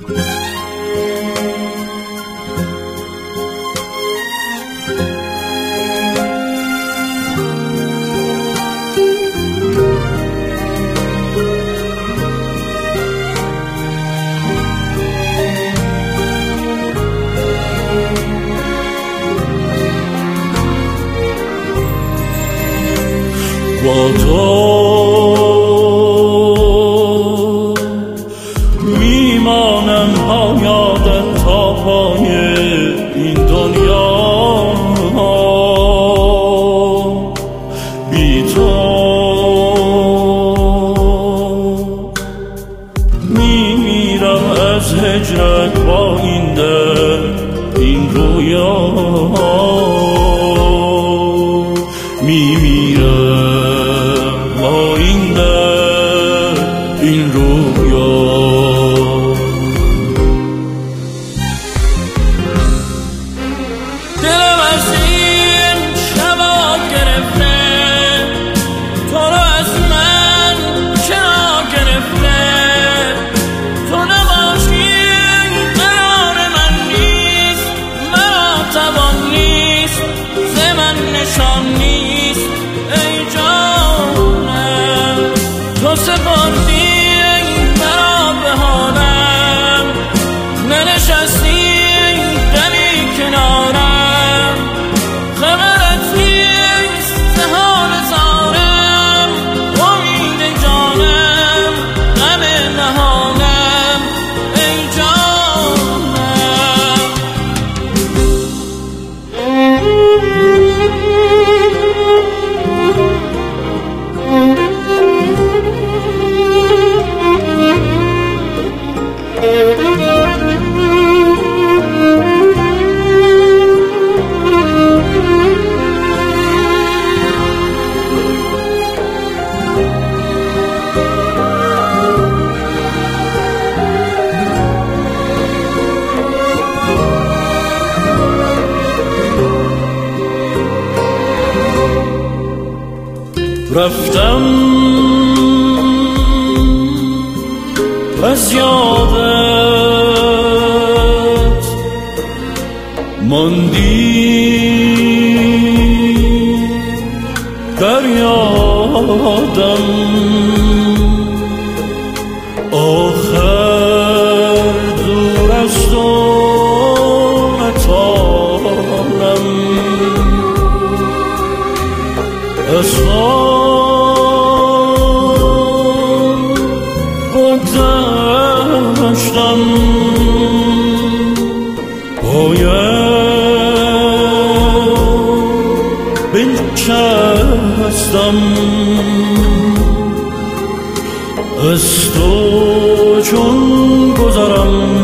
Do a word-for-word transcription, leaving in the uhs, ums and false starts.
با تو میمانم ها یادت تا پای این دنیا، بی تو میمیرم از هجرت با این دل این رویا، میمیرم با این دل این رویا. دلم از این شبا گرفته، تو رو از من چرا گرفته، تو نباشی قرار من نیست، مرا توان نیست ز من نشان نیست. ای جانم تو سپردی مرا به حالم، ننشستی دمی کنارم، خبرت نیست ز حال زارم، امید جانم غم نهانم. ای جانم رفتم از یادت ماندی در یادم، آخر دور از تو نتانم، از گذشتم باید بنشستم، از تو چون گذرم